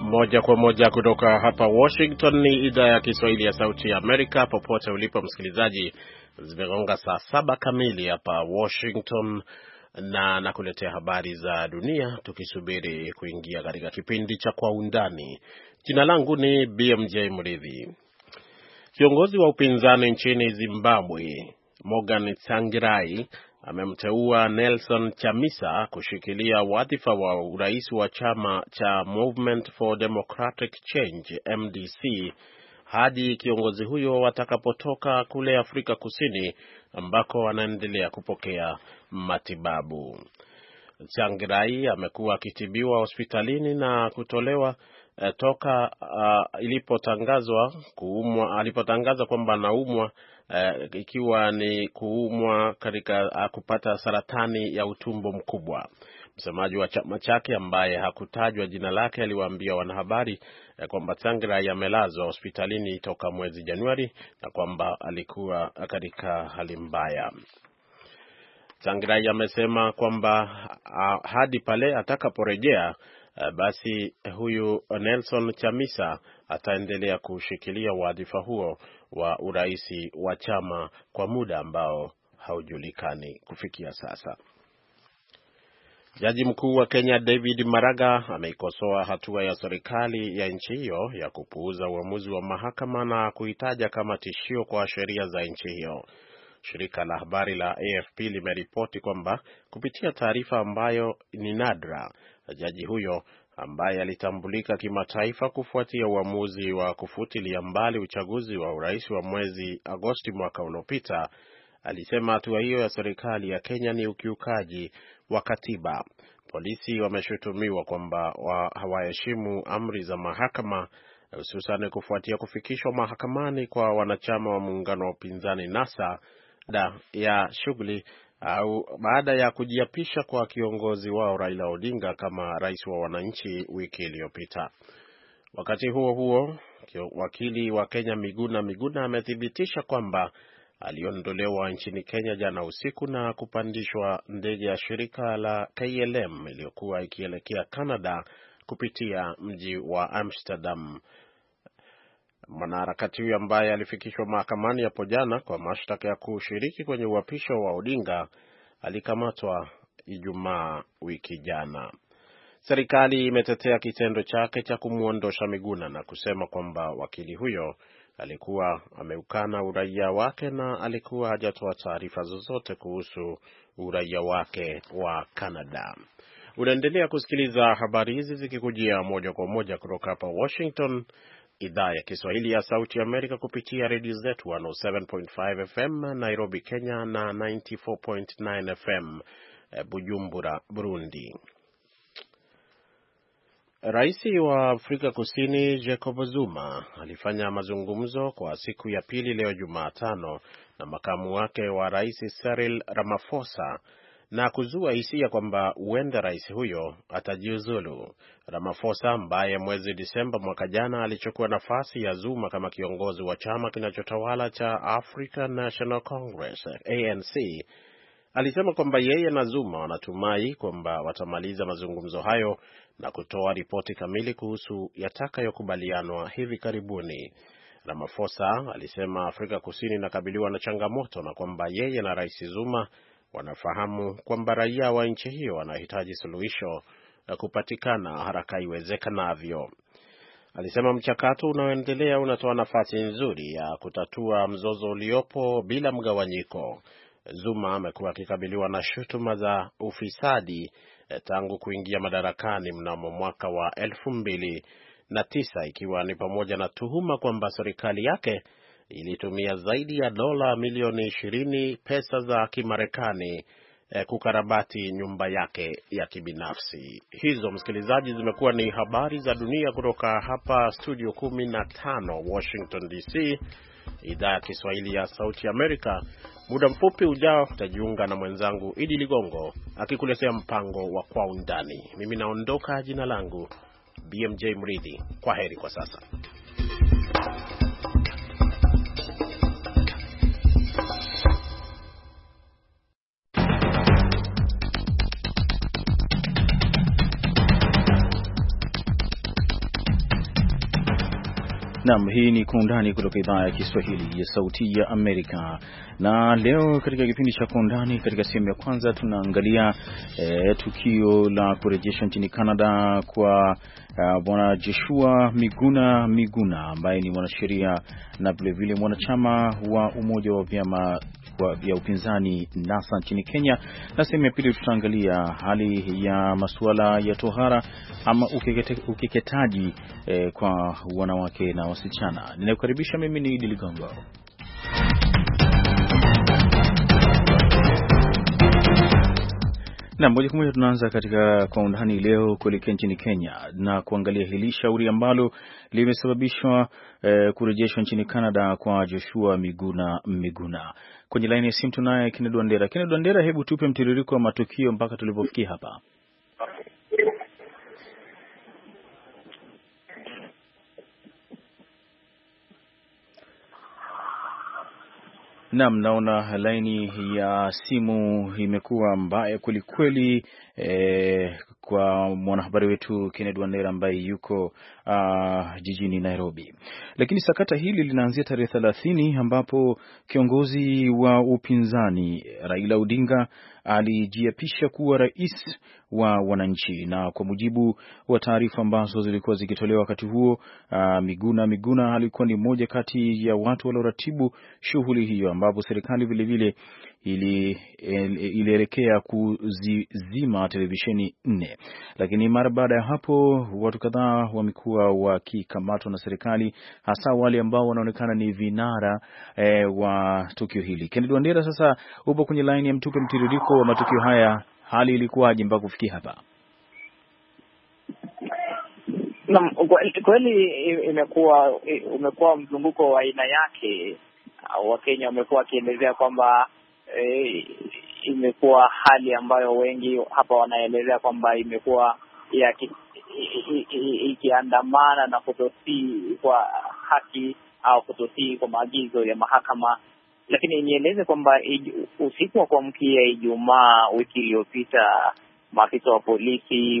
Moja kwa moja kutoka hapa Washington, ni idhaa ya Kiswahili ya Sauti ya Amerika. Popote ulipo msikilizaji, zimegonga saa 7 kamili hapa Washington na nakuletea habari za dunia tukisubiri kuingia katika kipindi cha Kwa Undani. Jina langu ni BMJ Mridhi. Kiongozi wa upinzani nchini Zimbabwe, Morgan Tsvangirai, amemteua Nelson Chamisa kushikilia wadhifa wa urais wa chama cha Movement for Democratic Change MDC hadi kiongozi huyo watakapotoka kule Afrika Kusini ambako anaendelea kupokea matibabu. Tsvangirai amekuwa akitibiwa hospitalini na kutolewa toka alipotangaza kwamba anaumwa, ikiwa ni kuumwa katika kupata saratani ya utumbo mkubwa. Msemaji wa chama chake ambaye hakutajwa jina lake aliwaambia wanahabari kwamba Tsvangirai amelazwa hospitalini toka mwezi Januari na kwamba alikuwa katika hali mbaya. Tsvangirai amesema kwamba hadi pale atakaporejea, basi huyu Nelson Chamisa ataendelea kushikilia wadhifa huo wa uraisi wa chama kwa muda ambao haujulikani kufikia sasa. Jaji mkuu wa Kenya David Maraga ameikosoa hatua ya serikali ya nchi hiyo ya kupuuza uamuzi wa mahakama na kuitaja kama tishio kwa sheria za nchi hiyo. Shirika la habari la AFP limeripoti kwamba kupitia taarifa ambayo ni nadra, jaji huyo ambaye alitambulika kimataifa kufuatia uamuzi wa kufutilia mbali uchaguzi wa urais wa mwezi Agosti mwaka uliopita, alisema hatua hiyo ya serikali ya Kenya ni ukiukaji wa katiba. Polisi wameshutumiwa kwamba hawaheshimu amri za mahakama, hususan kufuatia kufikishwa mahakamani kwa wanachama wa muungano wa upinzani NASA baada ya kujiapisha kwa kiongozi wao Raila Odinga kama rais wa wananchi wiki iliyopita. Wakati huo huo, wakili wa Kenya Miguna amethibitisha kwamba aliondolewa nchini Kenya jana usiku na kupandishwa ndege ya shirika la KLM iliyokuwa ikielekea Canada kupitia mji wa Amsterdam. Mwanaharakati huyo ambaye alifikishwa mahakamani hapo jana kwa mashtaka ya kushiriki kwenye uapisho wa Odinga alikamatwa Ijumaa wiki jana. Serikali imetetea kitendo chake cha kumuondosha Miguna na kusema kwamba wakili huyo alikuwa ameukana uraia wake na alikuwa hajatoa taarifa zozote kuhusu uraia wake wa Canada. Unaendelea kusikiliza habari hizi zikikujia moja kwa moja kutoka hapa Washington, idhaa ya Kiswahili ya Sauti Amerika, kupitia redio zetu 107.5 FM Nairobi, Kenya na 94.9 FM Bujumbura, Burundi. Rais wa Afrika Kusini Jacob Zuma alifanya mazungumzo kwa siku ya pili leo Jumatano na makamu wake wa rais Cyril Ramaphosa na kuzua hisia kwamba huenda rais huyo atajiuzulu. Ramaphosa ambaye mwezi Disemba mwaka jana alichukua nafasi ya Zuma kama kiongozi wa chama kinachotawala cha African National Congress ANC, alisema kwamba yeye na Zuma wanatumai kwamba watamaliza mazungumzo hayo na kutoa ripoti kamili kuhusu yatakayokubalianwa hivi karibuni. Ramaphosa alisema Afrika Kusini inakabiliwa na changamoto na kwamba yeye na rais Zuma wanafahamu kwamba raia wa nchi hiyo wanahitaji suluhisho la kupatikana haraka iwezekanavyo. Alisema mchakato unaoendelea unatoa nafasi nzuri ya kutatua mzozo uliopo bila mgawanyiko. Zuma amekuwa akikabiliwa na shutuma za ufisadi tangu kuingia madarakani mnamo mwaka wa 2009, ikiwa ni pamoja na tuhuma kwamba serikali yake ilitumia zaidi ya dola milioni 20 pesa za Kimarekani kukarabati nyumba yake ya kibinafsi. Hizo, msikilizaji, zimekuwa ni habari za dunia kutoka hapa studio 15 Washington DC, idhaa ya Kiswahili ya Sauti Amerika. Muda mfupi ujao utajiunga na mwenzangu Idi Ligongo akikuletea mpango wa Kwa Undani. Mimi naondoka, jina langu BMJ Mridhi. Kwa heri kwa sasa. Naam, hii ni Kwa Undani kutoka idhaa ya Kiswahili ya Sauti ya Amerika. Na leo katika kipindi cha Kwa Undani, katika sehemu ya kwanza tunaangalia tukio la kurejeshwa nchini Canada kwa bwana Joshua Miguna ambaye ni mwanasheria na vilevile mwanachama wa umoja wa vyama vya upinzani NASA nchini Kenya. Na sehemu ya pili tutaangalia hali ya masuala ya tohara ama ukeketaji kwa wanawake na wasichana. Ninakukaribisha, mimi ni Idi Ligongo. Na moja kwa moja tunaanza katika Kwa Undani leo kuelekea nchini Kenya na kuangalia hili shauri ambalo limesababishwa kurejeshwa nchini Canada kwa Joshua Miguna. Kwenye laini ya simu tunaye Kennedy Wandera. Kennedy Wandera, hebu tupe mtiririko wa matukio mpaka tulipofikia hapa. Naam, naona laini ya simu imekuwa mbaya kweli kweli kwa mwanahabari wetu Kennedy Wandera ambaye yuko jijini Nairobi. Lakini sakata hili linaanzia tarehe 30 ambapo kiongozi wa upinzani Raila Odinga alijiapisha kuwa rais wa wananchi, na kwa mujibu wa taarifa ambazo zilikuwa zikitolewa wakati huo, Miguna alikuwa ni mmoja kati ya watu walioratibu shughuli hiyo, ambapo serikali vile vile ilielekea kuzima televisheni 4. Lakini mara baada ya hapo watu kadhaa wamekuwa wakikamatwa na serikali, hasa wale ambao wanaonekana ni vinara wa tukio hili. Kennedy Wandera, sasa upo kwenye line ya mtupe mtiririko wa matukio haya, hali ilikuwaje mpaka kufikia hapa? Naam, kweli umekuwa mzunguko wa aina yake. Wakenya wamekuwa wakielezea kwamba imekuwa hali ambayo wengi hapa wanaelezea kwamba imekuwa ikiandamana na kutotii kwa haki au kutotii kwa maagizo ya mahakama. Lakini nieleze kwamba usiku wa kuamkia Ijumaa wiki iliyopita, maafisa wa polisi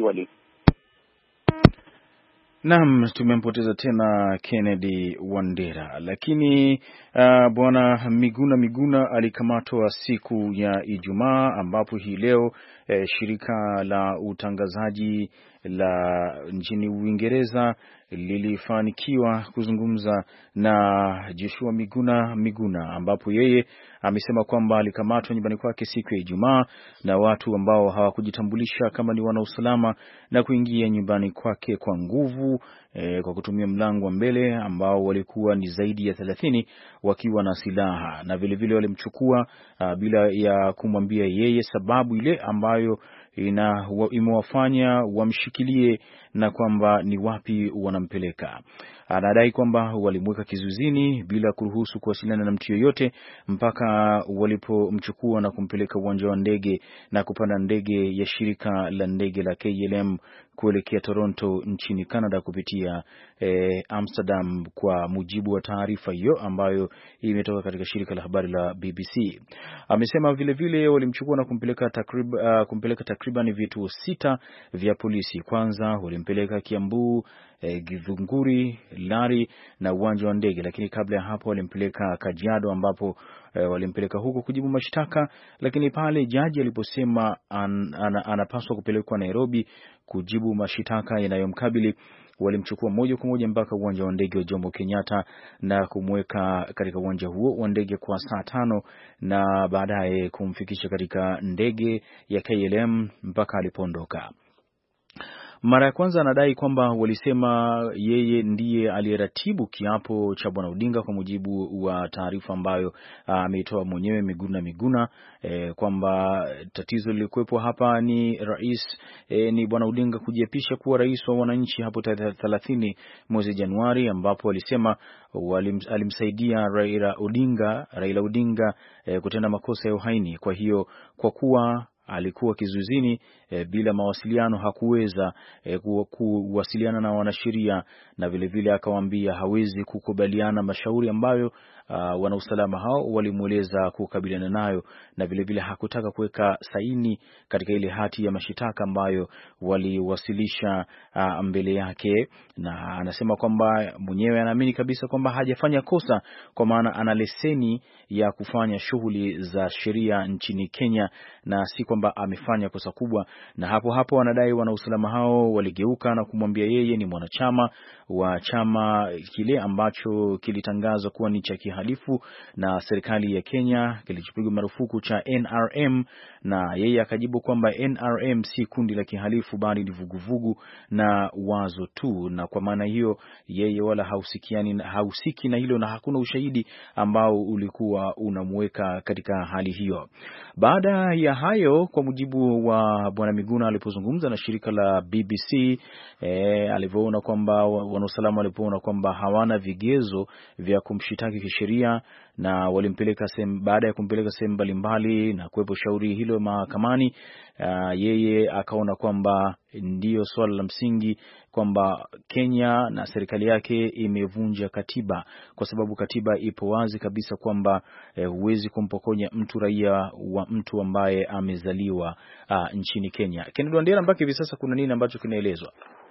Naam, tumempoteza tena Kennedy Wandera. Lakini bwana Miguna alikamatwa siku ya Ijumaa, ambapo hii leo shirika la utangazaji la nchini Uingereza lilifanikiwa kuzungumza na Joshua Miguna, ambapo yeye amesema kwamba alikamatwa nyumbani kwake siku ya Ijumaa na watu ambao hawakujitambulisha kama ni wanausalama na kuingia nyumbani kwake kwa nguvu kwa kutumia mlango wa mbele, ambao walikuwa ni zaidi ya 30 wakiwa na silaha, na vile vile walimchukua bila ya kumwambia yeye sababu ile ambayo imewafanya wamshikilie na kwamba ni wapi wanampeleka. Anadai kwamba walimweka kizuizini bila kuruhusu kuwasiliana na mtu yoyote mpaka walipomchukua na kumpeleka uwanja wa ndege na kupanda ndege ya shirika la ndege la KLM kuelekea Toronto nchini Canada kupitia Amsterdam, kwa mujibu wa taarifa hiyo ambayo imetoka katika shirika la habari la BBC. Amesema vile vile walimchukua na kumpeleka takriban vituo 6 vya polisi. Kwanza walimpeleka Kiambu, Githunguri, Lari na uwanja wa ndege, lakini kabla ya hapo walimpeleka Kajiado, ambapo walimpeleka huko kujibu mashtaka. Lakini pale jaji aliposema anapaswa kupelekwa Nairobi kujibu mashitaka yanayomkabili, walimchukua moja kwa moja mpaka uwanja wa ndege wa Jomo Kenyatta na kumweka katika uwanja huo wa ndege kwa saa 5 na baadaye kumfikisha katika ndege ya KLM mpaka alipoondoka. Mara ya kwanza anadai kwamba walisema yeye ndiye aliyeratibu kiapo cha bwana Odinga, kwa mujibu wa taarifa ambayo ameitoa mwenyewe Miguna, kwamba tatizo lilikuwepo hapa ni ni bwana Odinga kujiapisha kuwa rais wa wananchi hapo tarehe 30 mwezi Januari, ambapo walisema alimsaidia Raila Odinga kutenda makosa ya uhaini. Kwa hiyo kwa kuwa alikuwa kizuizini bila mawasiliano, hakuweza kuwasiliana na wanasheria, na vile vile akawaambia hawezi kukubaliana mashauri ambayo wanausalama hao walimueleza kukabiliana nayo, na vilevile hakutaka kuweka saini katika ile hati ya mashitaka ambayo waliwasilisha mbele yake, na anasema kwamba mwenyewe anaamini kabisa kwamba hajafanya kosa, kwa maana ana leseni ya kufanya shughuli za sheria nchini Kenya, na si kwamba amefanya kosa kubwa. Na hapo wanadai wanausalama hao waligeuka na kumwambia yeye ni mwanachama wa chama kile ambacho kilitangazwa kuwa ni cha kihalifu na serikali ya Kenya, kilichopigwa marufuku cha NRM, na yeye akajibu kwamba NRM si kundi la kihalifu bali ni vuguvugu na wazo tu, na kwa maana hiyo yeye wala hausiki na hilo, na hakuna ushahidi ambao ulikuwa unamweka katika hali hiyo. Baada ya hayo, kwa mujibu wa Bwana Miguna alipozungumza na shirika la BBC, alivyoona kwamba wanausalama walipoona kwamba hawana vigezo vya kumshitaki kisheria, na walimpeleka baada ya kumpeleka sehemu mbalimbali na kuwepo shauri hilo mahakamani, yeye akaona kwamba ndiyo swala la msingi kwamba Kenya na serikali yake imevunja katiba, kwa sababu katiba ipo wazi kabisa kwamba huwezi kumpokonya mtu raia wa mtu ambaye amezaliwa nchini Kenya. Kennedy Wandera, mpaka hivi sasa kuna nini ambacho kinaelezwa?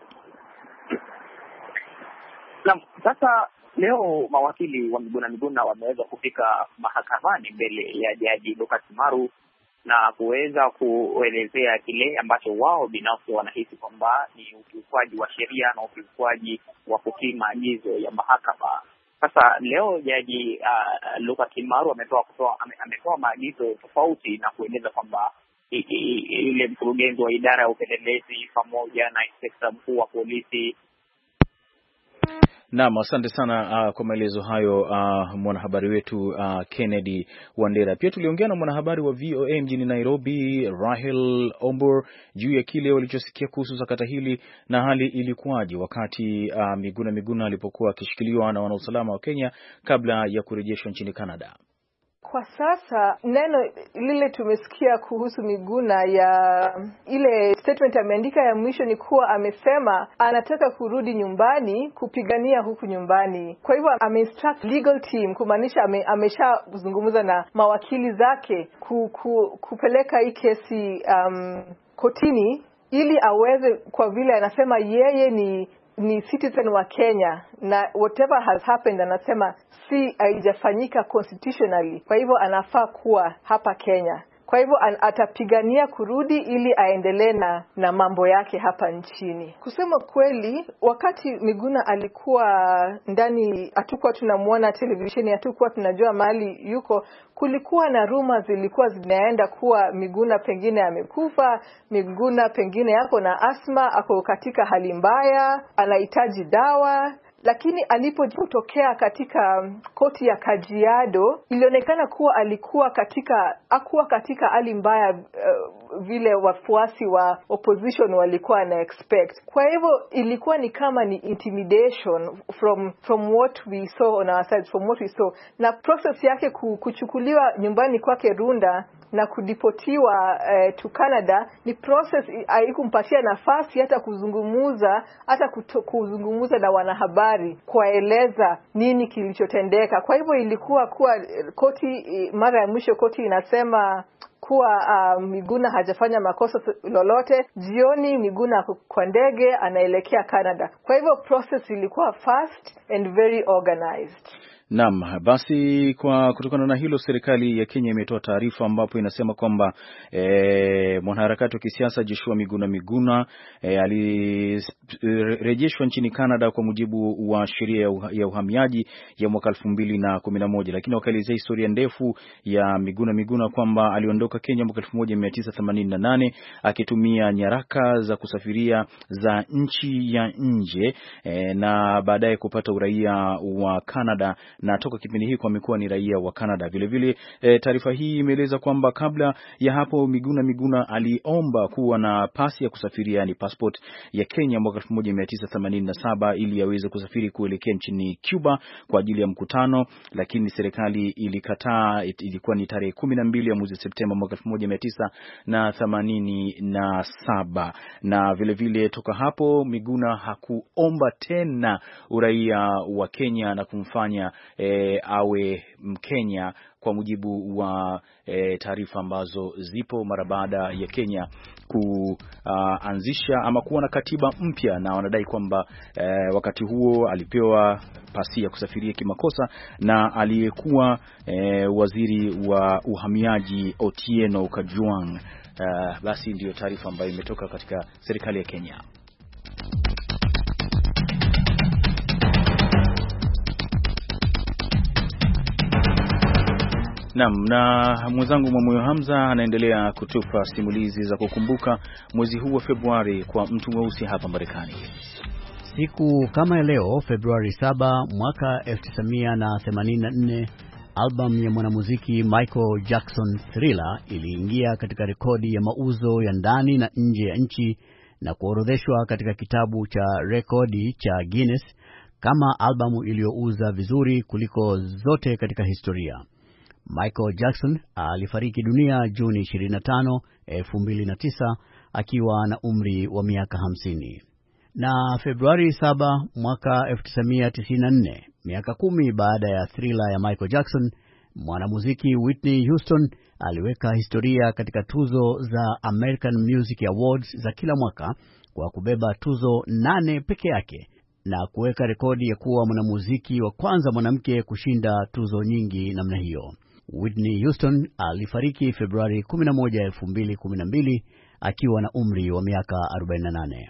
Naam, sasa leo mawakili wa Miguna wameweza kufika mahakamani mbele ya Jaji Lucas Maru na kuweza kuelezea kile ambacho wao binafsi wanahisi kwamba ni ukiukwaji wa sheria na ukiukwaji wa kutii maagizo ya mahakama. Sasa leo Jaji Lucas Maru ametoa maagizo tofauti na kueleza kwamba ile mkurugenzi wa idara ya upelelezi pamoja na inspekta mkuu wa polisi. Naam, asante sana kwa maelezo hayo mwanahabari wetu Kennedy Wandera. Pia tuliongea na mwanahabari wa VOA mjini Nairobi, Rahel Ombor, juu ya kile walichosikia kuhusu sakata hili na hali ilikuwaje wakati Miguna alipokuwa akishikiliwa na wanausalama wa Kenya kabla ya kurejeshwa nchini Canada. Kwa sasa neno lile tumesikia kuhusu Miguna, ya ile statement ameandika ya mwisho ni kuwa amesema anataka kurudi nyumbani kupigania huku nyumbani. Kwa hivyo ameinstruct legal team, kumaanisha ameshazungumza na mawakili zake kupeleka hii kesi kotini ili aweze, kwa vile anasema yeye ni citizen wa Kenya na whatever has happened anasema haijafanyika constitutionally, kwa hivyo anafaa kuwa hapa Kenya. Kwa hivyo atapigania kurudi ili aendelee na mambo yake hapa nchini. Kusema kweli, wakati Miguna alikuwa ndani, hatukuwa tunamuona televisheni, hatukuwa tunajua mahali yuko. Kulikuwa na rumors zilikuwa zinaenda kuwa Miguna pengine amekufa, Miguna pengine yako na asma, ako katika hali mbaya, anahitaji dawa. Lakini alipotokea katika koti ya Kajiado, ilionekana kuwa hakuwa katika hali mbaya vile wafuasi wa opposition walikuwa na expect. Kwa hivyo ilikuwa ni kama ni intimidation from what we saw on our side, from what we saw. Na process yake kuchukuliwa nyumbani kwake Runda na kudipotiwa to Canada ni process haikumpatia nafasi hata kuzungumza na wanahabari kueleza nini kilichotendeka. Kwa hivyo ilikuwa kuwa koti, mara ya mwisho koti inasema kuwa Miguna hajafanya makosa lolote. Jioni Miguna kwa ndege anaelekea Canada. Kwa hivyo process ilikuwa fast and very organized. Naam, basi kutokana na hilo, serikali ya Kenya imetoa taarifa ambapo inasema kwamba mwanaharakati wa kisiasa Joshua Miguna alirejeshwa nchini Canada kwa mujibu wa sheria ya uhamiaji ya mwaka 2011, lakini wakaelezea historia ndefu ya Miguna kwamba aliondoka Kenya mwaka 1988 akitumia nyaraka za kusafiria za nchi ya nje na baadaye kupata uraia wa Canada, na toka kipindi hiki amekuwa ni raia wa Canada. Vile vile taarifa hii imeeleza kwamba kabla ya hapo Miguna aliomba kuwa na pasi ya kusafiria, yani passport ya Kenya mwaka 1987 ili aweze kusafiri kuelekea nchini Cuba kwa ajili ya mkutano, lakini serikali ilikataa. Ilikuwa ni tarehe 12 ya mwezi Septemba mwaka 1987, na vile vile toka hapo Miguna hakuomba tena uraia wa Kenya na kumfanya awe Mkenya, kwa mujibu wa taarifa ambazo zipo mara baada ya Kenya kuanzisha ama kuwa na katiba mpya, na wanadai kwamba wakati huo alipewa pasi ya kusafiria kimakosa na aliyekuwa waziri wa uhamiaji Otieno Kajwang'. Basi ndiyo taarifa ambayo imetoka katika serikali ya Kenya. Naam, na mwenzangu Mwamoyo Hamza anaendelea kutupa simulizi za kukumbuka mwezi huu wa Februari kwa mtu mweusi hapa Marekani. Siku kama leo Februari 7 mwaka 1984, album ya mwanamuziki Michael Jackson Thriller iliingia katika rekodi ya mauzo ya ndani na nje ya nchi na kuorodheshwa katika kitabu cha rekodi cha Guinness kama albamu iliyouza vizuri kuliko zote katika historia. Michael Jackson alifariki dunia Juni 25, 2009 akiwa na umri wa miaka 50. Na Februari 7 mwaka 1994, miaka 10 baada ya Thriller ya Michael Jackson, mwanamuziki Whitney Houston aliweka historia katika tuzo za American Music Awards za kila mwaka kwa kubeba tuzo 8 peke yake na kuweka rekodi ya kuwa mwanamuziki wa kwanza mwanamke kushinda tuzo nyingi namna hiyo. Whitney Houston alifariki Februari 11, 2012 akiwa na umri wa miaka 48.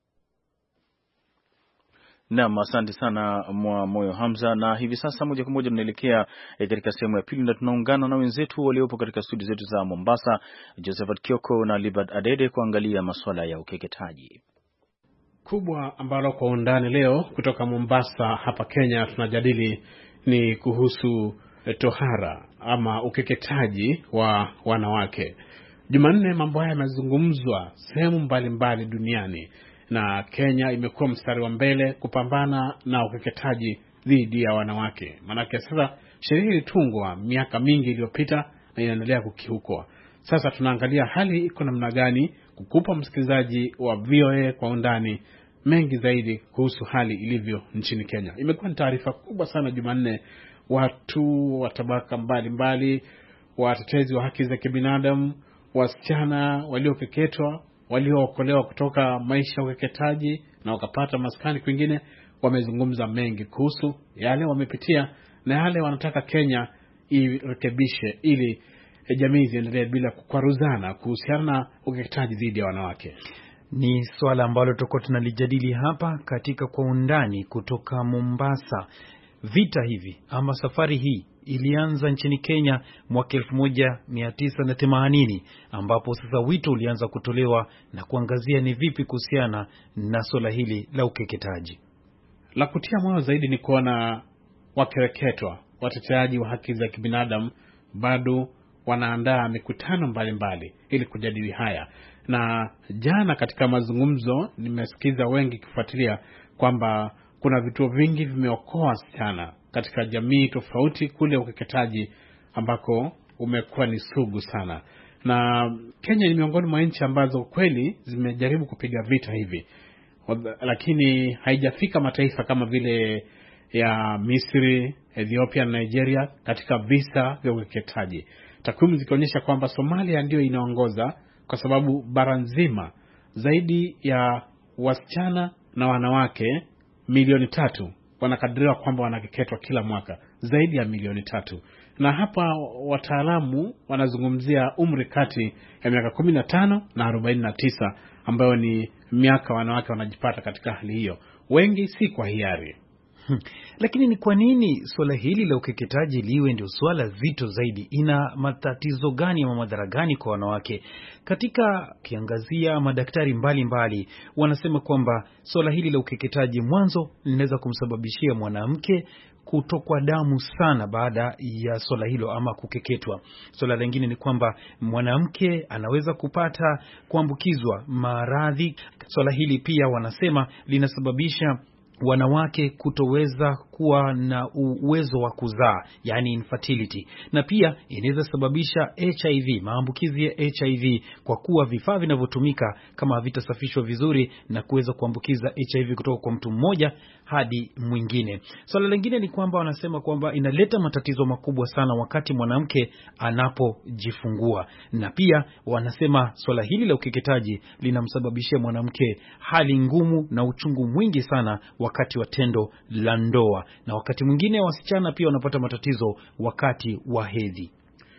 Naam, asante sana Mwamoyo Hamza, na hivi sasa moja kwa moja tunaelekea katika sehemu ya pili na tunaungana na wenzetu waliopo katika studio zetu za Mombasa, Josephat Kioko na Libert Adede, kuangalia masuala ya ukeketaji. Kubwa ambalo kwa undani leo kutoka Mombasa hapa Kenya tunajadili ni kuhusu tohara ama ukeketaji wa wanawake. Jumanne mambo haya yamezungumzwa sehemu mbalimbali duniani, na Kenya imekuwa mstari wa mbele kupambana na ukeketaji dhidi ya wanawake. Maana sasa sheria ilitungwa miaka mingi iliyopita na inaendelea kukiukwa. Sasa tunaangalia hali iko namna gani, kukupa msikilizaji wa VOA kwa undani mengi zaidi kuhusu hali ilivyo nchini Kenya. Imekuwa ni taarifa kubwa sana Jumanne. Watu wa tabaka mbalimbali, watetezi wa haki za kibinadamu, wasichana waliokeketwa, waliookolewa kutoka maisha ya ukeketaji na wakapata maskani kwingine, wamezungumza mengi kuhusu yale wamepitia na yale wanataka Kenya irekebishe ili jamii ziendelee bila kukwaruzana kuhusiana na ukeketaji dhidi ya wanawake. Ni swala ambalo tutakuwa tunalijadili hapa katika kwa undani kutoka Mombasa. Vita hivi ama safari hii ilianza nchini Kenya mwaka 1980 ambapo sasa wito ulianza kutolewa na kuangazia ni vipi kuhusiana na swala hili la ukeketaji. La kutia moyo zaidi ni kuona wakereketwa, wateteaji wa haki za kibinadamu bado wanaandaa mikutano mbalimbali ili kujadili haya. Na jana katika mazungumzo nimesikiza wengi kufuatilia kwamba kuna vituo vingi vimeokoa wasichana katika jamii tofauti kule ukeketaji ambako umekuwa ni sugu sana. Na Kenya ni miongoni mwa nchi ambazo kweli zimejaribu kupiga vita hivi, lakini haijafika mataifa kama vile ya Misri, Ethiopia na Nigeria katika visa vya ukeketaji. Takwimu zikionyesha kwamba Somalia ndio inaongoza kwa sababu bara nzima zaidi ya wasichana na wanawake milioni 3 wanakadiriwa kwamba wanakeketwa kila mwaka, zaidi ya milioni 3. Na hapa wataalamu wanazungumzia umri kati ya miaka 15 na 49 ambayo ni miaka wanawake wanajipata katika hali hiyo, wengi si kwa hiari. Lakini ni kwa nini swala hili la ukeketaji liwe ndio swala zito zaidi? Ina matatizo gani ama madhara gani kwa wanawake? Katika kiangazia madaktari mbalimbali wanasema kwamba swala hili la ukeketaji mwanzo linaweza kumsababishia mwanamke kutokwa damu sana baada ya swala hilo ama kukeketwa. Swala lingine ni kwamba mwanamke anaweza kupata kuambukizwa maradhi. Swala hili pia wanasema linasababisha wanawake kutoweza kuwa na uwezo wa kuzaa, yani infertility, na pia inaweza sababisha HIV, maambukizi ya HIV, kwa kuwa vifaa vinavyotumika kama havitasafishwa vizuri na kuweza kuambukiza HIV kutoka kwa mtu mmoja hadi mwingine. Swala lingine ni kwamba wanasema kwamba inaleta matatizo makubwa sana wakati mwanamke anapojifungua, na pia wanasema swala hili la ukeketaji linamsababishia mwanamke hali ngumu na uchungu mwingi sana wakati wa tendo la ndoa, na wakati mwingine wasichana pia wanapata matatizo wakati wa hedhi.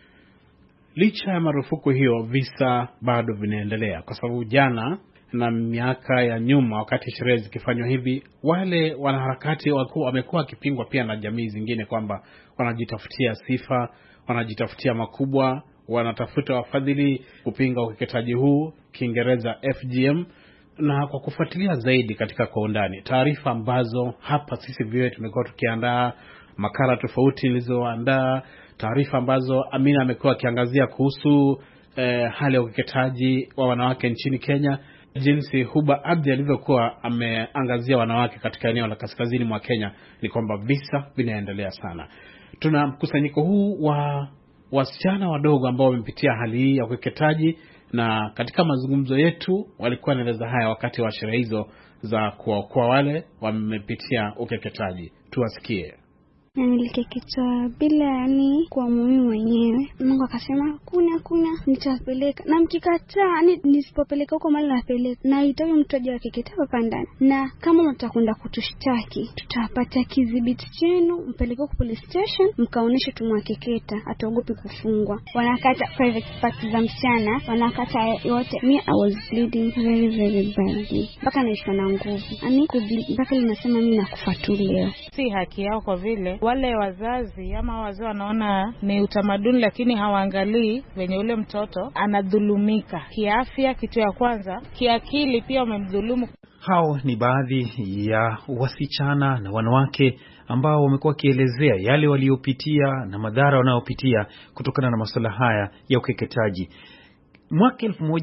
Licha ya marufuku hiyo, visa bado vinaendelea, kwa sababu jana na miaka ya nyuma wakati sherehe zikifanywa hivi, wale wanaharakati wamekuwa wakipingwa pia na jamii zingine kwamba wanajitafutia sifa, wanajitafutia makubwa, wanatafuta wafadhili kupinga ukeketaji huu, Kiingereza FGM. Na kwa kufuatilia zaidi katika kwa undani taarifa ambazo hapa sisi vile tumekuwa tukiandaa makala tofauti nilizoandaa, taarifa ambazo Amina amekuwa akiangazia kuhusu hali ya ukeketaji wa wanawake nchini Kenya, jinsi Huba Abdi alivyokuwa ameangazia wanawake katika eneo la kaskazini mwa Kenya, ni kwamba visa vinaendelea sana. Tuna mkusanyiko huu wa wasichana wadogo ambao wamepitia hali hii ya ukeketaji, na katika mazungumzo yetu walikuwa wanaeleza haya wakati wa sherehe hizo za kwa wale wamepitia ukeketaji. Tuwasikie. Nilikeketwa bila kwa mume mwenyewe. Mungu akasema kuna nitapeleka, na mkikataa nisipopeleka huko mali napeleka, na itawe mtu aje akeketa hapa ndani, na kama mtakwenda kutushtaki tutapata kidhibiti chenu, mpeleke kwa police station mkaoneshe tumwakeketa, ataogopi kufungwa. Wanakata private parts za msichana, wanakata yote. I was bleeding very very badly, mpaka naisha na nguvu mpaka linasema mimi nakufa tu leo. Si haki yao, kwa vile wale wazazi ama wazee wanaona ni utamaduni, lakini hawaangalii venye ule mtoto anadhulumika kiafya, kitu ya kwanza, kiakili pia wamemdhulumu. Hao ni baadhi ya wasichana na wanawake ambao wamekuwa kielezea yale waliopitia na madhara wanayopitia kutokana na masuala haya ya ukeketaji. Mwaka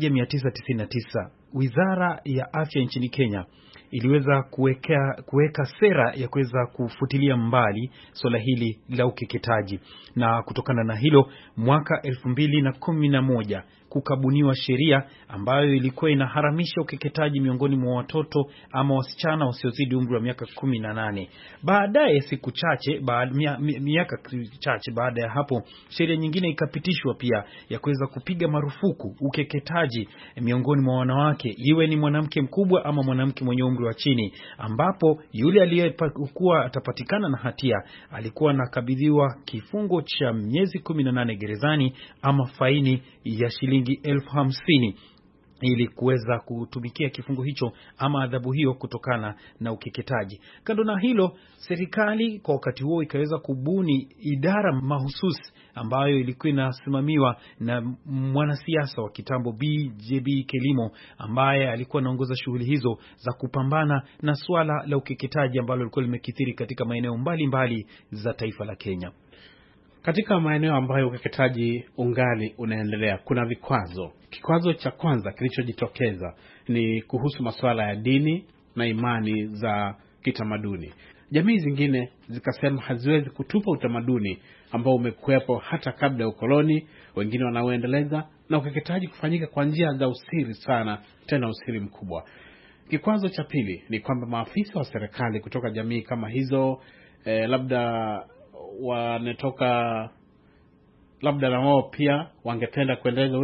1999 Wizara ya Afya nchini Kenya iliweza kuweka sera ya kuweza kufutilia mbali swala hili la ukeketaji, na kutokana na hilo mwaka 2011 kukabuniwa sheria ambayo ilikuwa inaharamisha ukeketaji miongoni mwa watoto ama wasichana wasiozidi umri wa miaka 18. Baadaye siku chache miaka chache baada ya hapo, sheria nyingine ikapitishwa pia ya kuweza kupiga marufuku ukeketaji miongoni mwa wanawake, iwe ni mwanamke mkubwa ama mwanamke mwenye umri wa chini, ambapo yule aliyekuwa atapatikana na hatia alikuwa nakabidhiwa kifungo cha miezi 18 gerezani ama faini ya shilingi 50,000 ili kuweza kutumikia kifungo hicho ama adhabu hiyo kutokana na ukeketaji. Kando na hilo, serikali kwa wakati huo ikaweza kubuni idara mahususi ambayo ilikuwa inasimamiwa na mwanasiasa wa kitambo BJB Kelimo, ambaye alikuwa anaongoza shughuli hizo za kupambana na swala la ukeketaji ambalo lilikuwa limekithiri katika maeneo mbalimbali za taifa la Kenya. Katika maeneo ambayo ukeketaji ungali unaendelea, kuna vikwazo. Kikwazo cha kwanza kilichojitokeza ni kuhusu masuala ya dini na imani za kitamaduni. Jamii zingine zikasema haziwezi kutupa utamaduni ambao umekuwepo hata kabla ya ukoloni, wengine wanaoendeleza, na ukeketaji kufanyika kwa njia za usiri sana, tena usiri mkubwa. Kikwazo cha pili ni kwamba maafisa wa serikali kutoka jamii kama hizo labda wanatoka, labda na wao pia wangependa kuendeleza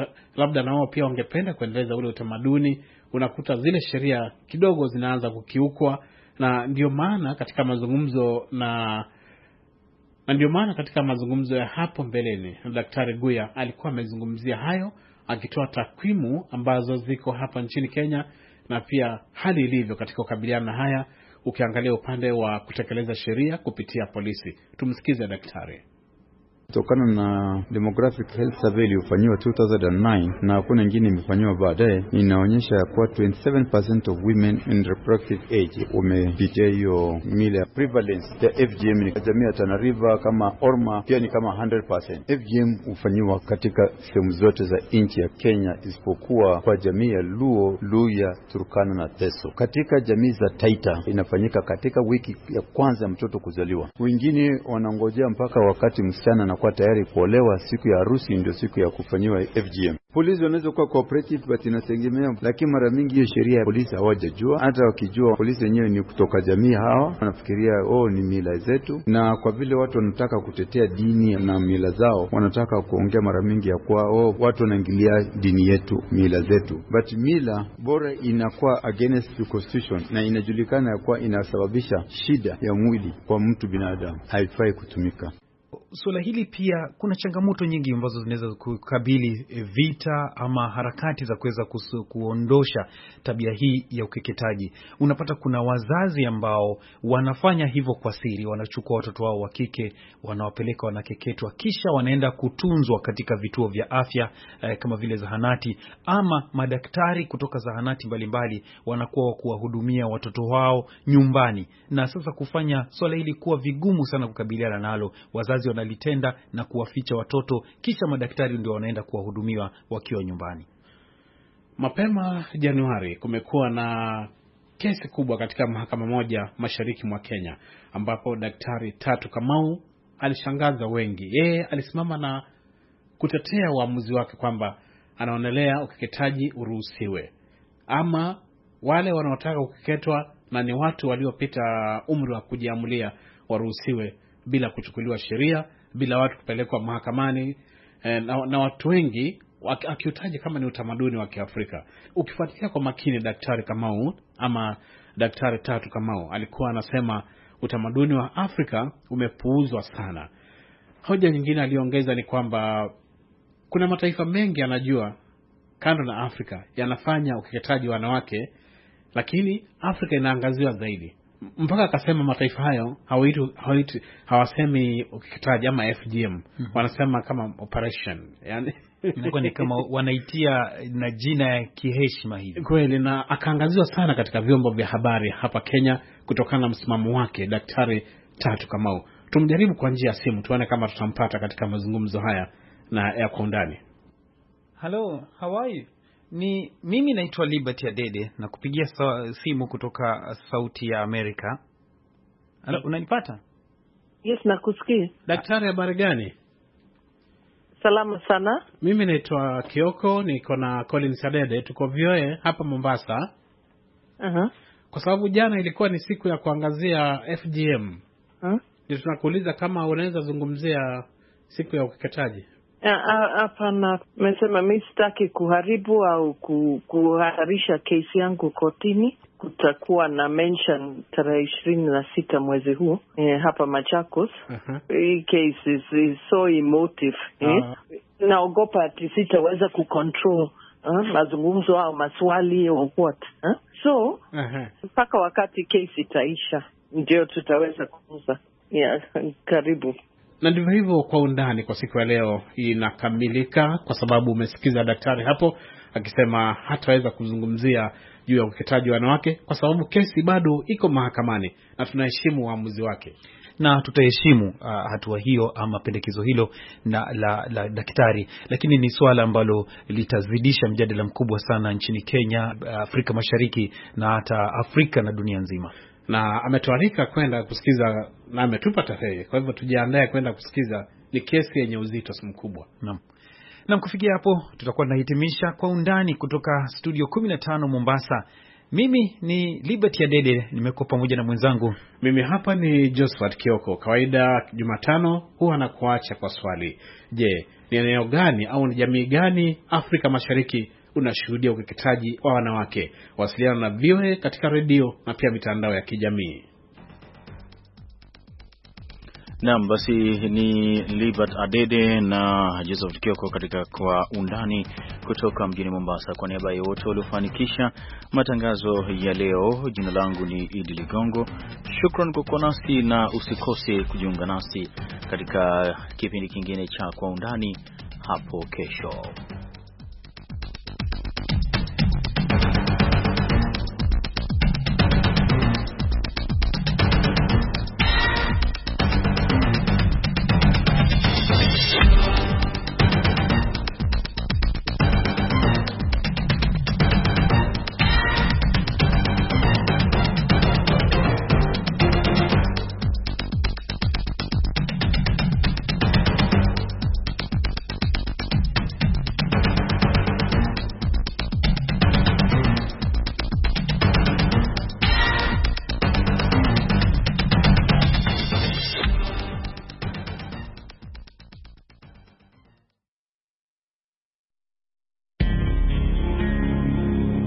ule utamaduni, unakuta zile sheria kidogo zinaanza kukiukwa, na ndio maana katika mazungumzo ya hapo mbeleni Daktari Guya alikuwa amezungumzia hayo, akitoa takwimu ambazo ziko hapa nchini Kenya na pia hali ilivyo katika kukabiliana na haya, ukiangalia upande wa kutekeleza sheria kupitia polisi. Tumsikize daktari. Kutokana na demographic health survey iliyofanywa 2009 na hakuna nyingine imefanywa baadaye, inaonyesha kuwa 27% of women in reproductive age wamepitia hiyo mila. Prevalence ya FGM ni jamii ya Tana River kama Orma pia ni kama 100%. FGM hufanywa katika sehemu zote za nchi ya Kenya isipokuwa kwa jamii ya Luo, Luya, Turkana na Teso. Katika jamii za Taita inafanyika katika wiki ya kwanza ya mtoto kuzaliwa. Wengine wanangojea mpaka wakati msichana anakuwa tayari kuolewa, siku ya harusi ndio siku ya kufanyiwa FGM. Polisi wanaweza kuwa cooperative but inategemea, lakini mara mingi hiyo sheria ya polisi hawajajua. Hata wakijua, polisi wenyewe ni kutoka jamii hawa, wanafikiria ni mila zetu, na kwa vile watu wanataka kutetea dini na mila zao, wanataka kuongea mara mingi ya kuwa watu wanaingilia dini yetu, mila zetu. But mila bora inakuwa against the constitution na inajulikana ya kuwa inasababisha shida ya mwili kwa mtu binadamu, haifai kutumika. Suala hili pia kuna changamoto nyingi ambazo zinaweza kukabili vita ama harakati za kuweza kuondosha tabia hii ya ukeketaji. Unapata kuna wazazi ambao wanafanya hivyo kwa siri, wanachukua watoto wao wa kike, wanawapeleka, wanakeketwa, kisha wanaenda kutunzwa katika vituo vya afya kama vile zahanati, ama madaktari kutoka zahanati mbalimbali wanakuwa kuwahudumia watoto wao nyumbani, na sasa kufanya swala hili kuwa vigumu sana kukabiliana nalo. Wazazi wanalitenda na kuwaficha watoto, kisha madaktari ndio wanaenda kuwahudumiwa wakiwa nyumbani. Mapema Januari kumekuwa na kesi kubwa katika mahakama moja mashariki mwa Kenya, ambapo Daktari Tatu Kamau alishangaza wengi. Yeye alisimama na kutetea uamuzi wake kwamba anaonelea ukeketaji uruhusiwe, ama wale wanaotaka kukeketwa na ni watu waliopita umri wa kujiamulia waruhusiwe bila kuchukuliwa sheria, bila watu kupelekwa mahakamani, na watu wengi akiutaji kama ni utamaduni wa Kiafrika. Ukifuatilia kwa makini, Daktari Kamau ama Daktari Tatu Kamau alikuwa anasema utamaduni wa Afrika umepuuzwa sana. Hoja nyingine aliongeza ni kwamba kuna mataifa mengi anajua kando na Afrika yanafanya ukeketaji wanawake, lakini Afrika inaangaziwa zaidi. Mpaka akasema mataifa hayo hawasemi ukeketaji ama FGM, wanasema kama operation. Yani ni kama wanaitia na jina ya kiheshima hivi. Kweli, na akaangaziwa sana katika vyombo vya habari hapa Kenya kutokana na msimamo wake Daktari Tatu Kamau. Tumjaribu kwa njia ya simu tuone kama tutampata katika mazungumzo haya na ya kwa undani. Hello, how are you? Ni mimi naitwa Liberty Adede na kupigia simu kutoka Sauti ya Amerika. Unanipata? Yes, nakusikia. Daktari, habari gani? Salama sana. Mimi naitwa Kioko, niko na Collins Adede, tuko VOA hapa Mombasa. Kwa sababu jana ilikuwa ni siku ya kuangazia FGM. Ndio tunakuuliza kama unaweza zungumzia siku ya ukeketaji. Hapana, nimesema mimi sitaki kuharibu au kuharisha kesi yangu kotini. Kutakuwa na mention tarehe 26 mwezi huu hapa Machakos. Hii case is so emotive. Naogopa ati sitaweza kucontrol mazungumzo au maswali au what. So mpaka wakati case itaisha ndio tutaweza kuuza. Karibu. Na ndivyo hivyo kwa undani kwa siku ya leo inakamilika, kwa sababu umesikiza daktari hapo akisema hataweza kuzungumzia juu ya ukeketaji wanawake kwa sababu kesi bado iko mahakamani, na tunaheshimu uamuzi wake na tutaheshimu hatua hiyo ama pendekezo hilo la daktari. Lakini ni swala ambalo litazidisha mjadala mkubwa sana nchini Kenya, Afrika Mashariki na hata Afrika na dunia nzima. Na ametualika kwenda kusikiza na ametupa tarehe, kwa hivyo tujiandae kwenda kusikiza. Ni kesi yenye uzito mkubwa. Na kufikia hapo tutakuwa tunahitimisha Kwa Undani kutoka studio 15 Mombasa. Mimi ni Liberty Adede, nimekuwa pamoja na mwenzangu. Mimi hapa ni Josephat Kioko. Kawaida Jumatano huwa nakuacha kwa swali. Je, ni eneo gani au ni jamii gani Afrika Mashariki unashuhudia ukeketaji wa wanawake? Wasiliana na VOA katika redio na pia mitandao ya kijamii. Naam, basi ni Libert Adede na Joseph Kioko katika Kwa Undani kutoka mjini Mombasa. Kwa niaba ya wote waliofanikisha matangazo ya leo, jina langu ni Idi Ligongo. Shukran kwa kuwa nasi na usikose kujiunga nasi katika kipindi kingine cha Kwa Undani hapo kesho.